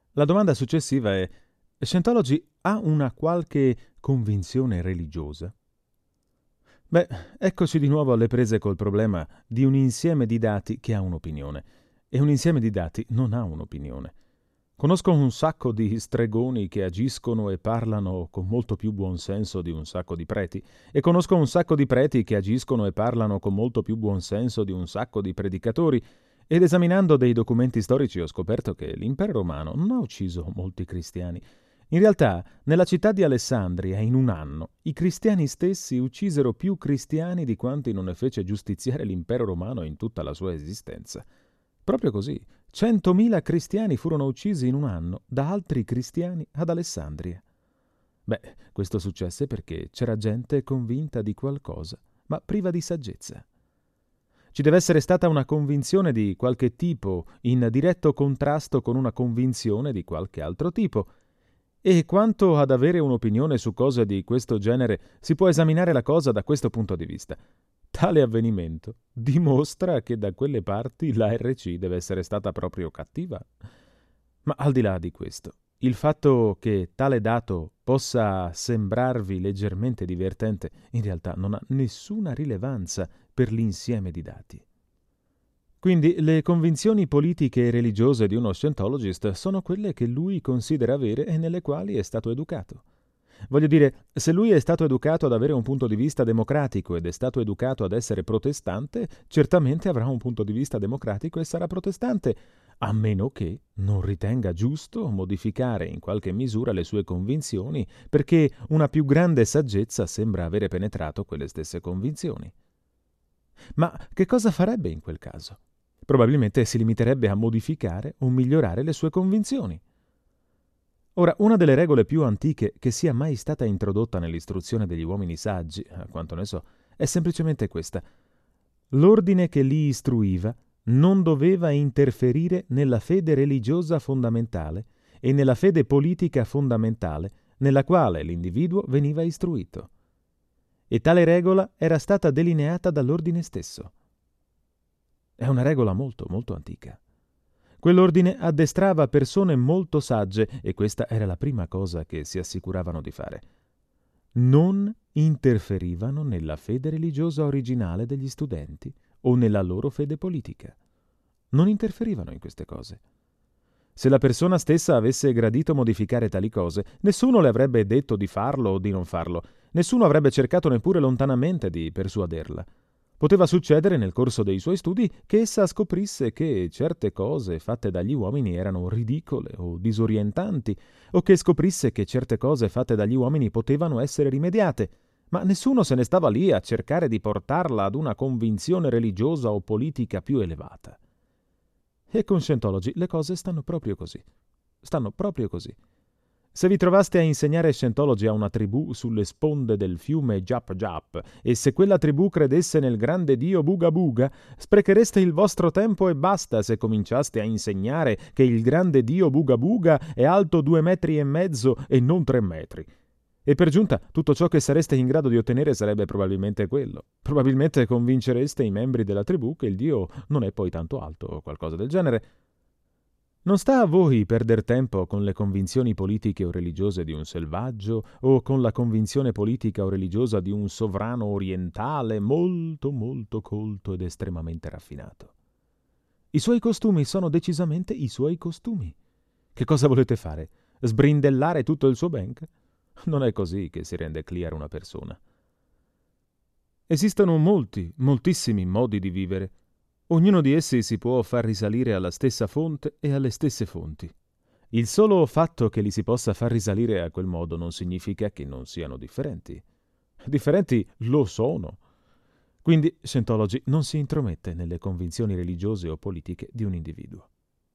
La domanda successiva è: Scientology ha una qualche convinzione religiosa? Beh, eccoci di nuovo alle prese col problema di un insieme di dati che ha un'opinione. E un insieme di dati non ha un'opinione. Conosco un sacco di stregoni che agiscono e parlano con molto più buonsenso di un sacco di preti, e conosco un sacco di preti che agiscono e parlano con molto più buonsenso di un sacco di predicatori, ed esaminando dei documenti storici ho scoperto che l'impero romano non ha ucciso molti cristiani. In realtà, nella città di Alessandria, in un anno, i cristiani stessi uccisero più cristiani di quanti non ne fece giustiziare l'impero romano in tutta la sua esistenza. Proprio così, 100.000 cristiani furono uccisi in un anno da altri cristiani ad Alessandria. Beh, questo successe perché c'era gente convinta di qualcosa, ma priva di saggezza. Ci deve essere stata una convinzione di qualche tipo in diretto contrasto con una convinzione di qualche altro tipo. E quanto ad avere un'opinione su cose di questo genere, si può esaminare la cosa da questo punto di vista. Tale avvenimento dimostra che da quelle parti la RC deve essere stata proprio cattiva. Ma al di là di questo, il fatto che tale dato possa sembrarvi leggermente divertente, in realtà non ha nessuna rilevanza per l'insieme di dati. Quindi le convinzioni politiche e religiose di uno Scientologist sono quelle che lui considera vere e nelle quali è stato educato. Voglio dire, se lui è stato educato ad avere un punto di vista democratico ed è stato educato ad essere protestante, certamente avrà un punto di vista democratico e sarà protestante, a meno che non ritenga giusto modificare in qualche misura le sue convinzioni, perché una più grande saggezza sembra avere penetrato quelle stesse convinzioni. Ma che cosa farebbe in quel caso? Probabilmente si limiterebbe a modificare o migliorare le sue convinzioni. Ora, una delle regole più antiche che sia mai stata introdotta nell'istruzione degli uomini saggi, a quanto ne so, è semplicemente questa. L'ordine che li istruiva non doveva interferire nella fede religiosa fondamentale e nella fede politica fondamentale nella quale l'individuo veniva istruito. E tale regola era stata delineata dall'ordine stesso. È una regola molto, molto antica. Quell'ordine addestrava persone molto sagge e questa era la prima cosa che si assicuravano di fare. Non interferivano nella fede religiosa originale degli studenti o nella loro fede politica. Non interferivano in queste cose. Se la persona stessa avesse gradito modificare tali cose, nessuno le avrebbe detto di farlo o di non farlo, nessuno avrebbe cercato neppure lontanamente di persuaderla. Poteva succedere nel corso dei suoi studi che essa scoprisse che certe cose fatte dagli uomini erano ridicole o disorientanti, o che scoprisse che certe cose fatte dagli uomini potevano essere rimediate, ma nessuno se ne stava lì a cercare di portarla ad una convinzione religiosa o politica più elevata. E con Scientology le cose stanno proprio così. Stanno proprio così. Se vi trovaste a insegnare Scientology a una tribù sulle sponde del fiume Jap Jap e se quella tribù credesse nel grande dio Buga Buga, sprechereste il vostro tempo e basta se cominciaste a insegnare che il grande dio Buga Buga è alto 2,5 metri e non 3 metri. E per giunta tutto ciò che sareste in grado di ottenere sarebbe probabilmente quello. Probabilmente convincereste i membri della tribù che il dio non è poi tanto alto o qualcosa del genere. Non sta a voi perder tempo con le convinzioni politiche o religiose di un selvaggio o con la convinzione politica o religiosa di un sovrano orientale molto molto colto ed estremamente raffinato. I suoi costumi sono decisamente i suoi costumi. Che cosa volete fare? Sbrindellare tutto il suo bank? Non è così che si rende clear una persona. Esistono molti, moltissimi modi di vivere. Ognuno di essi si può far risalire alla stessa fonte e alle stesse fonti. Il solo fatto che li si possa far risalire a quel modo non significa che non siano differenti. Differenti lo sono. Quindi Scientology non si intromette nelle convinzioni religiose o politiche di un individuo.